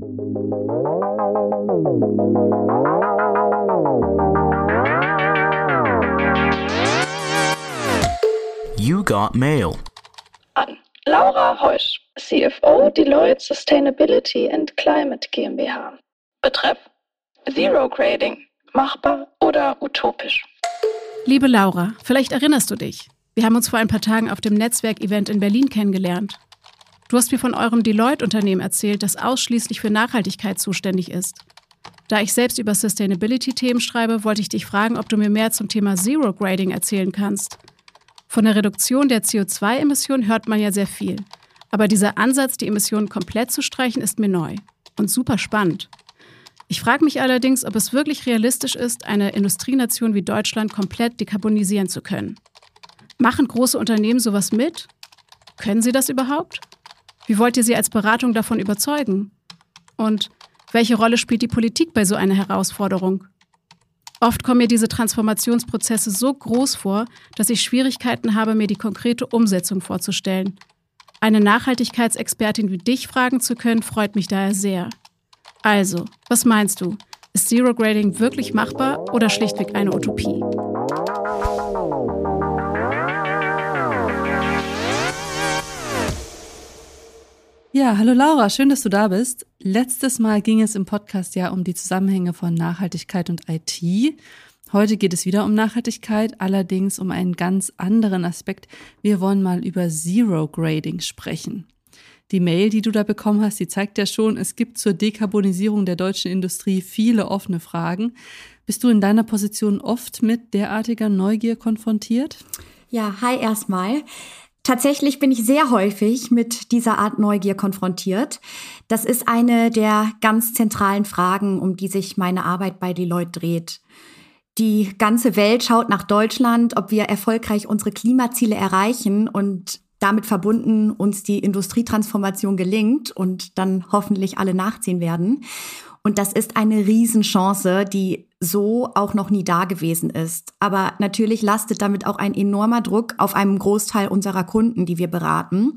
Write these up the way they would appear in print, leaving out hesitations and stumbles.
You got mail. An Laura Heusch, CFO Deloitte Sustainability and Climate GmbH. Betreff: Zero Grading. Machbar oder utopisch? Liebe Laura, vielleicht erinnerst du dich. Wir haben uns vor ein paar Tagen auf dem Netzwerkevent in Berlin kennengelernt. Du hast mir von eurem Deloitte-Unternehmen erzählt, das ausschließlich für Nachhaltigkeit zuständig ist. Da ich selbst über Sustainability-Themen schreibe, wollte ich dich fragen, ob du mir mehr zum Thema Zero Grading erzählen kannst. Von der Reduktion der CO2-Emissionen hört man ja sehr viel. Aber dieser Ansatz, die Emissionen komplett zu streichen, ist mir neu und super spannend. Ich frage mich allerdings, ob es wirklich realistisch ist, eine Industrienation wie Deutschland komplett dekarbonisieren zu können. Machen große Unternehmen sowas mit? Können sie das überhaupt? Wie wollt ihr sie als Beratung davon überzeugen? Und welche Rolle spielt die Politik bei so einer Herausforderung? Oft kommen mir diese Transformationsprozesse so groß vor, dass ich Schwierigkeiten habe, mir die konkrete Umsetzung vorzustellen. Eine Nachhaltigkeitsexpertin wie dich fragen zu können, freut mich daher sehr. Also, was meinst du? Ist Zero Grading wirklich machbar oder schlichtweg eine Utopie? Ja, hallo Laura, schön, dass du da bist. Letztes Mal ging es im Podcast ja um die Zusammenhänge von Nachhaltigkeit und IT. Heute geht es wieder um Nachhaltigkeit, allerdings um einen ganz anderen Aspekt. Wir wollen mal über Zero Grading sprechen. Die Mail, die du da bekommen hast, die zeigt ja schon, es gibt zur Dekarbonisierung der deutschen Industrie viele offene Fragen. Bist du in deiner Position oft mit derartiger Neugier konfrontiert? Ja, hi erstmal. Tatsächlich bin ich sehr häufig mit dieser Art Neugier konfrontiert. Das ist eine der ganz zentralen Fragen, um die sich meine Arbeit bei Deloitte dreht. Die ganze Welt schaut nach Deutschland, ob wir erfolgreich unsere Klimaziele erreichen und damit verbunden uns die Industrietransformation gelingt und dann hoffentlich alle nachziehen werden. Und das ist eine Riesenchance, die so auch noch nie da gewesen ist. Aber natürlich lastet damit auch ein enormer Druck auf einem Großteil unserer Kunden, die wir beraten.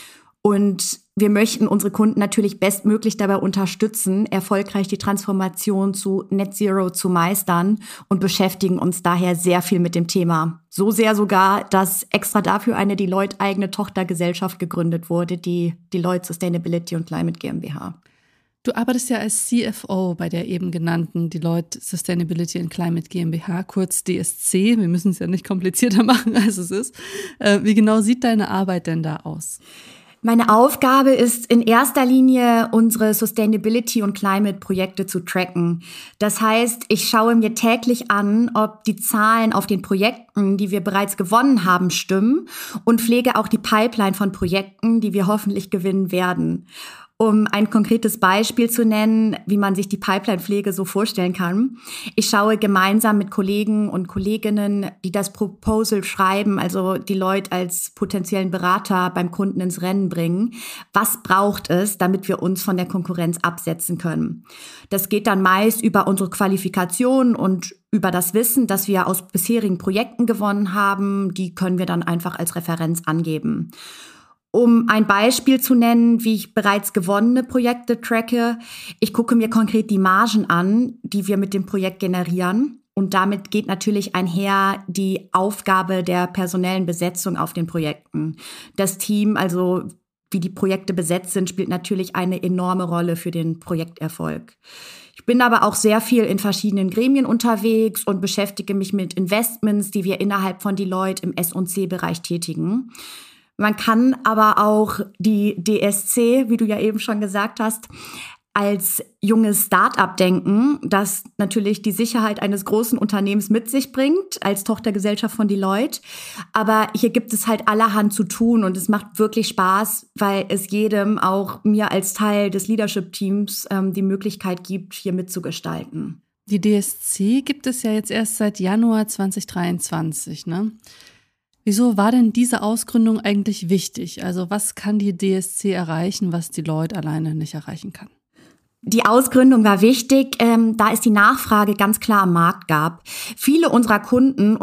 Und wir möchten unsere Kunden natürlich bestmöglich dabei unterstützen, erfolgreich die Transformation zu Net Zero zu meistern und beschäftigen uns daher sehr viel mit dem Thema. So sehr sogar, dass extra dafür eine Deloitte-eigene Tochtergesellschaft gegründet wurde, die Deloitte Sustainability and Climate GmbH. Du arbeitest ja als CFO bei der eben genannten Deloitte Sustainability and Climate GmbH, kurz DSC. Wir müssen es ja nicht komplizierter machen, als es ist. Wie genau sieht deine Arbeit denn da aus? Meine Aufgabe ist in erster Linie, unsere Sustainability- und Climate-Projekte zu tracken. Das heißt, ich schaue mir täglich an, ob die Zahlen auf den Projekten, die wir bereits gewonnen haben, stimmen und pflege auch die Pipeline von Projekten, die wir hoffentlich gewinnen werden. Um ein konkretes Beispiel zu nennen, wie man sich die Pipeline-Pflege so vorstellen kann. Ich schaue gemeinsam mit Kollegen und Kolleginnen, die das Proposal schreiben, also Deloitte als potenziellen Berater beim Kunden ins Rennen bringen. Was braucht es, damit wir uns von der Konkurrenz absetzen können? Das geht dann meist über unsere Qualifikation und über das Wissen, das wir aus bisherigen Projekten gewonnen haben. Die können wir dann einfach als Referenz angeben. Um ein Beispiel zu nennen, wie ich bereits gewonnene Projekte tracke, ich gucke mir konkret die Margen an, die wir mit dem Projekt generieren. Und damit geht natürlich einher die Aufgabe der personellen Besetzung auf den Projekten. Das Team, also wie die Projekte besetzt sind, spielt natürlich eine enorme Rolle für den Projekterfolg. Ich bin aber auch sehr viel in verschiedenen Gremien unterwegs und beschäftige mich mit Investments, die wir innerhalb von Deloitte im S&C-Bereich tätigen. Man kann aber auch die DSC, wie du ja eben schon gesagt hast, als junges Start-up denken, das natürlich die Sicherheit eines großen Unternehmens mit sich bringt, als Tochtergesellschaft von Deloitte. Aber hier gibt es halt allerhand zu tun und es macht wirklich Spaß, weil es jedem, auch mir als Teil des Leadership-Teams, die Möglichkeit gibt, hier mitzugestalten. Die DSC gibt es ja jetzt erst seit Januar 2023, ne? Wieso war denn diese Ausgründung eigentlich wichtig? Also was kann die DSC erreichen, was Deloitte alleine nicht erreichen kann? Die Ausgründung war wichtig, da es die Nachfrage ganz klar am Markt gab. Viele unserer Kunden und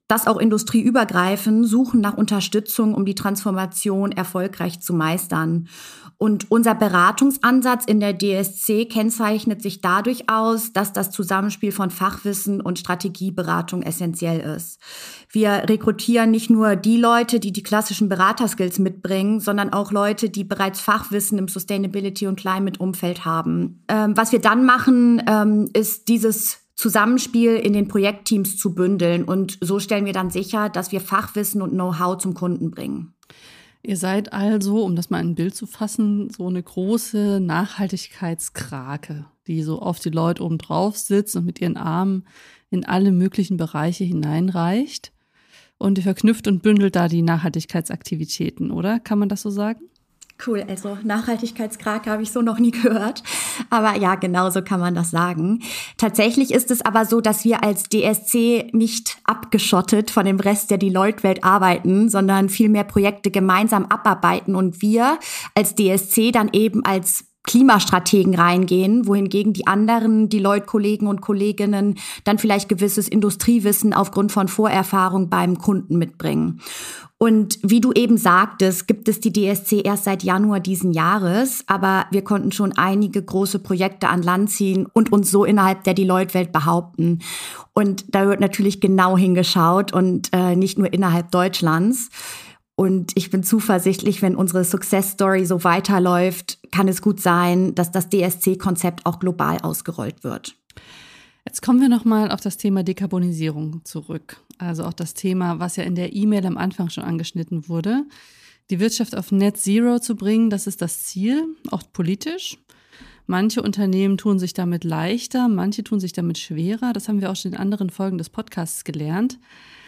das auch industrieübergreifend, suchen nach Unterstützung, um die Transformation erfolgreich zu meistern. Und unser Beratungsansatz in der DSC kennzeichnet sich dadurch aus, dass das Zusammenspiel von Fachwissen und Strategieberatung essentiell ist. Wir rekrutieren nicht nur die Leute, die die klassischen Beraterskills mitbringen, sondern auch Leute, die bereits Fachwissen im Sustainability- und Climate-Umfeld haben. Was wir dann machen, ist dieses Zusammenspiel in den Projektteams zu bündeln. Und so stellen wir dann sicher, dass wir Fachwissen und Know-how zum Kunden bringen. Ihr seid also, um das mal in ein Bild zu fassen, so eine große Nachhaltigkeitskrake, die so auf die Leute oben drauf sitzt und mit ihren Armen in alle möglichen Bereiche hineinreicht. Und ihr verknüpft und bündelt da die Nachhaltigkeitsaktivitäten, oder? Kann man das so sagen? Cool, also Nachhaltigkeitskrake habe ich so noch nie gehört. Aber ja, genau so kann man das sagen. Tatsächlich ist es aber so, dass wir als DSC nicht abgeschottet von dem Rest der Deloitte-Welt arbeiten, sondern vielmehr Projekte gemeinsam abarbeiten und wir als DSC dann eben als Klimastrategen reingehen, wohingegen die anderen Deloitte-Kollegen und Kolleginnen dann vielleicht gewisses Industriewissen aufgrund von Vorerfahrung beim Kunden mitbringen. Und wie du eben sagtest, gibt es die DSC erst seit Januar diesen Jahres, aber wir konnten schon einige große Projekte an Land ziehen und uns so innerhalb der Deloitte-Welt behaupten. Und da wird natürlich genau hingeschaut und nicht nur innerhalb Deutschlands. Und ich bin zuversichtlich, wenn unsere Success Story so weiterläuft, kann es gut sein, dass das DSC-Konzept auch global ausgerollt wird. Jetzt kommen wir nochmal auf das Thema Dekarbonisierung zurück. Also auch das Thema, was ja in der E-Mail am Anfang schon angeschnitten wurde. Die Wirtschaft auf Net Zero zu bringen, das ist das Ziel, auch politisch. Manche Unternehmen tun sich damit leichter, manche tun sich damit schwerer. Das haben wir auch schon in anderen Folgen des Podcasts gelernt.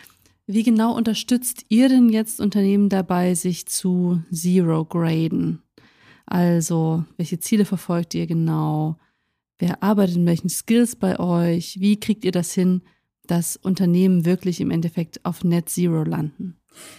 Wie genau unterstützt ihr denn jetzt Unternehmen dabei, sich zu Zero-Graden? Also, welche Ziele verfolgt ihr genau? Wer arbeitet in welchen Skills bei euch? Wie kriegt ihr das hin, dass Unternehmen wirklich im Endeffekt auf Net Zero landen?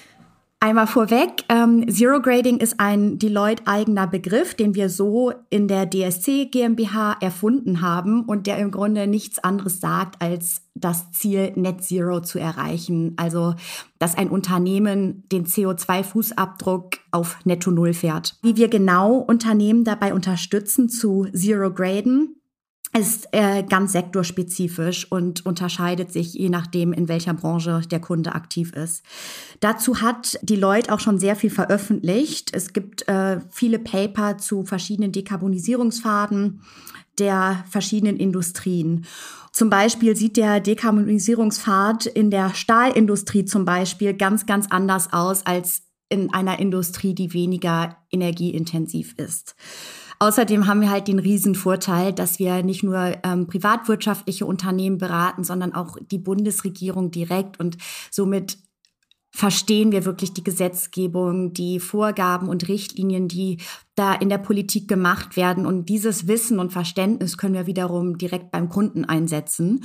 Einmal vorweg, Zero Grading ist ein Deloitte-eigener Begriff, den wir so in der DSC GmbH erfunden haben und der im Grunde nichts anderes sagt, als das Ziel Net Zero zu erreichen. Also, dass ein Unternehmen den CO2-Fußabdruck auf Netto Null fährt. Wie wir genau Unternehmen dabei unterstützen zu Zero Graden, ist ganz sektorspezifisch und unterscheidet sich je nachdem, in welcher Branche der Kunde aktiv ist. Dazu hat Deloitte auch schon sehr viel veröffentlicht. Es gibt viele Paper zu verschiedenen Dekarbonisierungspfaden der verschiedenen Industrien. Zum Beispiel sieht der Dekarbonisierungspfad in der Stahlindustrie zum Beispiel ganz, ganz anders aus als in einer Industrie, die weniger energieintensiv ist. Außerdem haben wir halt den Riesenvorteil, dass wir nicht nur privatwirtschaftliche Unternehmen beraten, sondern auch die Bundesregierung direkt. Und somit verstehen wir wirklich die Gesetzgebung, die Vorgaben und Richtlinien, die da in der Politik gemacht werden. Und dieses Wissen und Verständnis können wir wiederum direkt beim Kunden einsetzen.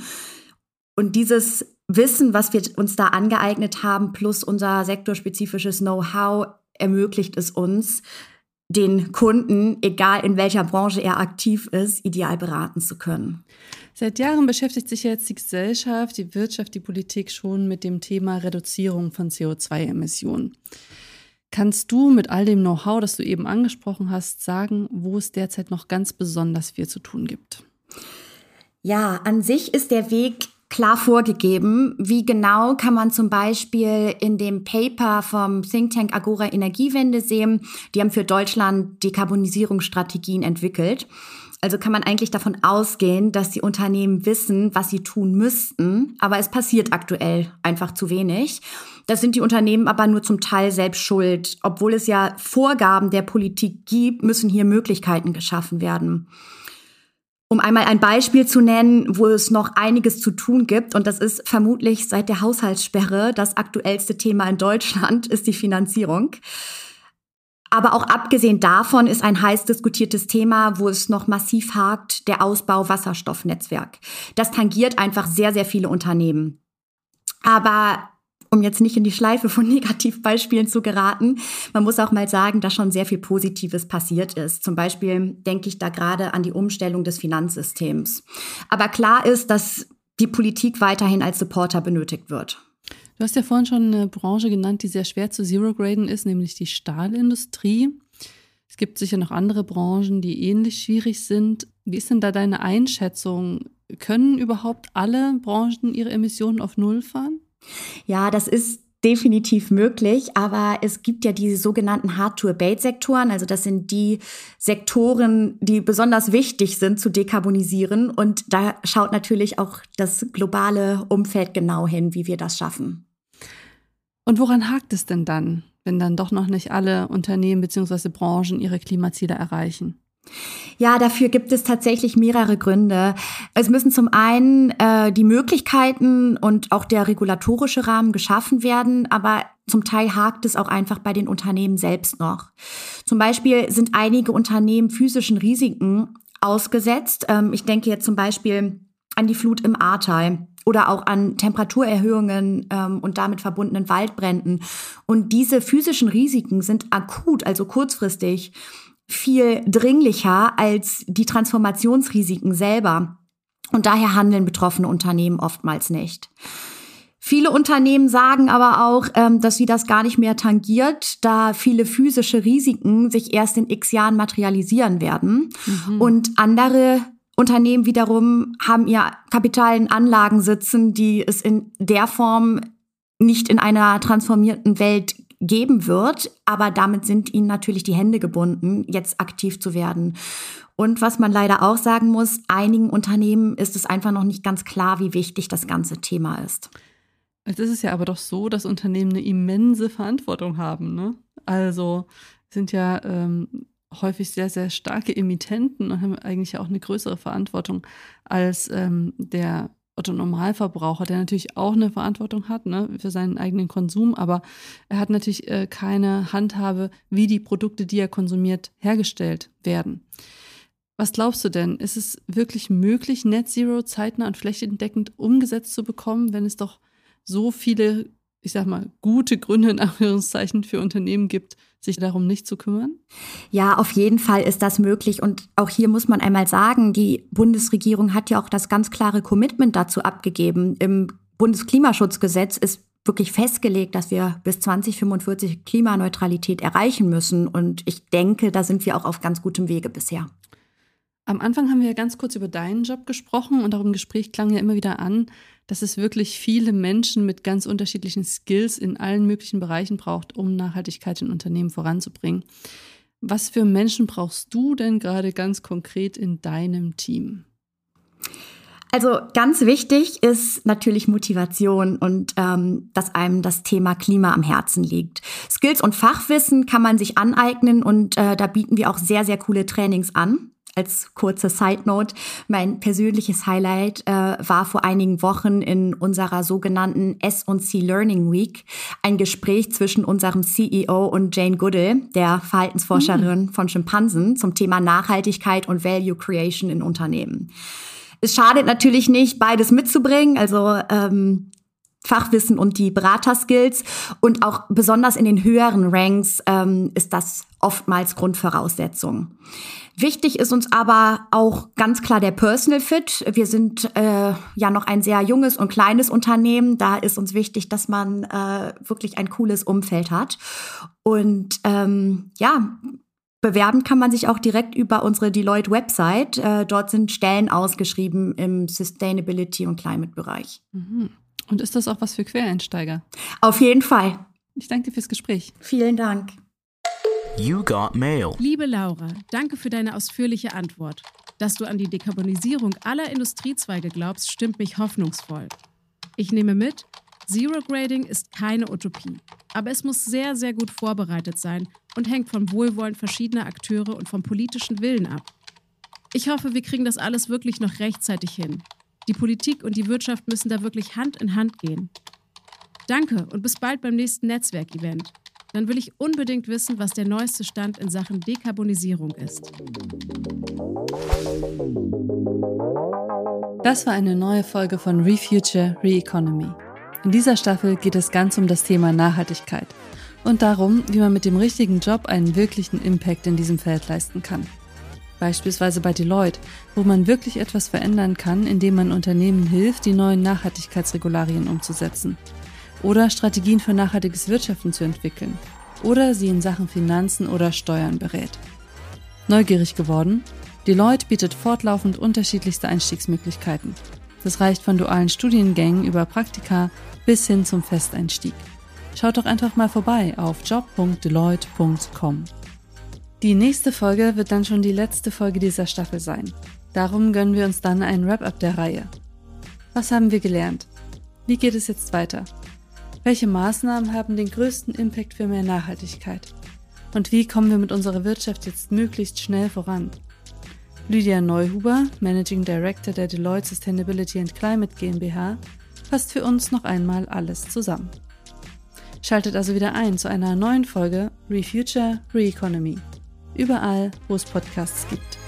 Und dieses Wissen, was wir uns da angeeignet haben, plus unser sektorspezifisches Know-how, ermöglicht es uns, den Kunden, egal in welcher Branche er aktiv ist, ideal beraten zu können. Seit Jahren beschäftigt sich jetzt die Gesellschaft, die Wirtschaft, die Politik schon mit dem Thema Reduzierung von CO2-Emissionen. Kannst du mit all dem Know-how, das du eben angesprochen hast, sagen, wo es derzeit noch ganz besonders viel zu tun gibt? Ja, an sich ist der Weg klar vorgegeben. Wie genau kann man zum Beispiel in dem Paper vom Think Tank Agora Energiewende sehen? Die haben für Deutschland Dekarbonisierungsstrategien entwickelt. Also kann man eigentlich davon ausgehen, dass die Unternehmen wissen, was sie tun müssten, aber es passiert aktuell einfach zu wenig. Das sind die Unternehmen aber nur zum Teil selbst schuld. Obwohl es ja Vorgaben der Politik gibt, müssen hier Möglichkeiten geschaffen werden. Um einmal ein Beispiel zu nennen, wo es noch einiges zu tun gibt, und das ist vermutlich seit der Haushaltssperre das aktuellste Thema in Deutschland, ist die Finanzierung. Aber auch abgesehen davon ist ein heiß diskutiertes Thema, wo es noch massiv hakt, der Ausbau Wasserstoffnetzwerk. Das tangiert einfach sehr, sehr viele Unternehmen. Aber um jetzt nicht in die Schleife von Negativbeispielen zu geraten, man muss auch mal sagen, dass schon sehr viel Positives passiert ist. Zum Beispiel denke ich da gerade an die Umstellung des Finanzsystems. Aber klar ist, dass die Politik weiterhin als Supporter benötigt wird. Du hast ja vorhin schon eine Branche genannt, die sehr schwer zu Zero-Graden ist, nämlich die Stahlindustrie. Es gibt sicher noch andere Branchen, die ähnlich schwierig sind. Wie ist denn da deine Einschätzung? Können überhaupt alle Branchen ihre Emissionen auf Null fahren? Ja, das ist definitiv möglich, aber es gibt ja diese sogenannten Hard-to-Abate-Sektoren, also das sind die Sektoren, die besonders wichtig sind zu dekarbonisieren, und da schaut natürlich auch das globale Umfeld genau hin, wie wir das schaffen. Und woran hakt es denn dann, wenn dann doch noch nicht alle Unternehmen bzw. Branchen ihre Klimaziele erreichen? Ja, dafür gibt es tatsächlich mehrere Gründe. Es müssen zum einen die Möglichkeiten und auch der regulatorische Rahmen geschaffen werden, aber zum Teil hakt es auch einfach bei den Unternehmen selbst noch. Zum Beispiel sind einige Unternehmen physischen Risiken ausgesetzt. Ich denke jetzt zum Beispiel an die Flut im Ahrtal oder auch an Temperaturerhöhungen und damit verbundenen Waldbränden. Und diese physischen Risiken sind akut, also kurzfristig, viel dringlicher als die Transformationsrisiken selber. Und daher handeln betroffene Unternehmen oftmals nicht. Viele Unternehmen sagen aber auch, dass sie das gar nicht mehr tangiert, da viele physische Risiken sich erst in x Jahren materialisieren werden. Und andere Unternehmen wiederum haben ihr Kapital in Anlagen sitzen, die es in der Form nicht in einer transformierten Welt geben wird, aber damit sind ihnen natürlich die Hände gebunden, jetzt aktiv zu werden. Und was man leider auch sagen muss, einigen Unternehmen ist es einfach noch nicht ganz klar, wie wichtig das ganze Thema ist. Jetzt ist es ja aber doch so, dass Unternehmen eine immense Verantwortung haben, ne? Also sind ja häufig sehr, sehr starke Emittenten und haben eigentlich auch eine größere Verantwortung als der Otto-Normalverbraucher, der natürlich auch eine Verantwortung hat, ne, für seinen eigenen Konsum, aber er hat natürlich keine Handhabe, wie die Produkte, die er konsumiert, hergestellt werden. Was glaubst du denn? Ist es wirklich möglich, Net Zero zeitnah und flächendeckend umgesetzt zu bekommen, wenn es doch so viele, ich sag mal, gute Gründe in Anführungszeichen für Unternehmen gibt, sich darum nicht zu kümmern? Ja, auf jeden Fall ist das möglich. Und auch hier muss man einmal sagen, die Bundesregierung hat ja auch das ganz klare Commitment dazu abgegeben. Im Bundesklimaschutzgesetz ist wirklich festgelegt, dass wir bis 2045 Klimaneutralität erreichen müssen. Und ich denke, da sind wir auch auf ganz gutem Wege bisher. Am Anfang haben wir ja ganz kurz über deinen Job gesprochen und auch im Gespräch klang ja immer wieder an, dass es wirklich viele Menschen mit ganz unterschiedlichen Skills in allen möglichen Bereichen braucht, um Nachhaltigkeit in Unternehmen voranzubringen. Was für Menschen brauchst du denn gerade ganz konkret in deinem Team? Also ganz wichtig ist natürlich Motivation und dass einem das Thema Klima am Herzen liegt. Skills und Fachwissen kann man sich aneignen und da bieten wir auch sehr, sehr coole Trainings an. Als kurze Side-Note, mein persönliches Highlight war vor einigen Wochen in unserer sogenannten S&C Learning Week ein Gespräch zwischen unserem CEO und Jane Goodall, der Verhaltensforscherin von Schimpansen, zum Thema Nachhaltigkeit und Value Creation in Unternehmen. Es schadet natürlich nicht, beides mitzubringen, also Fachwissen und die Beraterskills. Und auch besonders in den höheren Ranks ist das oftmals Grundvoraussetzung. Wichtig ist uns aber auch ganz klar der Personal Fit. Wir sind ja noch ein sehr junges und kleines Unternehmen. Da ist uns wichtig, dass man wirklich ein cooles Umfeld hat. Und ja, bewerben kann man sich auch direkt über unsere Deloitte-Website. Dort sind Stellen ausgeschrieben im Sustainability- und Climate-Bereich. Und ist das auch was für Quereinsteiger? Auf jeden Fall. Ich danke dir fürs Gespräch. Vielen Dank. You got mail. Liebe Laura, danke für deine ausführliche Antwort. Dass du an die Dekarbonisierung aller Industriezweige glaubst, stimmt mich hoffnungsvoll. Ich nehme mit, Zero Grading ist keine Utopie. Aber es muss sehr, sehr gut vorbereitet sein und hängt vom Wohlwollen verschiedener Akteure und vom politischen Willen ab. Ich hoffe, wir kriegen das alles wirklich noch rechtzeitig hin. Die Politik und die Wirtschaft müssen da wirklich Hand in Hand gehen. Danke und bis bald beim nächsten Netzwerkevent. Dann will ich unbedingt wissen, was der neueste Stand in Sachen Dekarbonisierung ist. Das war eine neue Folge von Refuture, Re-Economy. In dieser Staffel geht es ganz um das Thema Nachhaltigkeit und darum, wie man mit dem richtigen Job einen wirklichen Impact in diesem Feld leisten kann. Beispielsweise bei Deloitte, wo man wirklich etwas verändern kann, indem man Unternehmen hilft, die neuen Nachhaltigkeitsregularien umzusetzen. oder Strategien für nachhaltiges Wirtschaften zu entwickeln oder sie in Sachen Finanzen oder Steuern berät. Neugierig geworden? Deloitte bietet fortlaufend unterschiedlichste Einstiegsmöglichkeiten. Das reicht von dualen Studiengängen über Praktika bis hin zum Festeinstieg. Schaut doch einfach mal vorbei auf job.deloitte.com. Die nächste Folge wird dann schon die letzte Folge dieser Staffel sein. Darum gönnen wir uns dann ein Wrap-up der Reihe. Was haben wir gelernt? Wie geht es jetzt weiter? Welche Maßnahmen haben den größten Impact für mehr Nachhaltigkeit? Und wie kommen wir mit unserer Wirtschaft jetzt möglichst schnell voran? Lydia Neuhuber, Managing Director der Deloitte Sustainability and Climate GmbH, fasst für uns noch einmal alles zusammen. Schaltet also wieder ein zu einer neuen Folge Refuture, Re-Economy. Überall, wo es Podcasts gibt.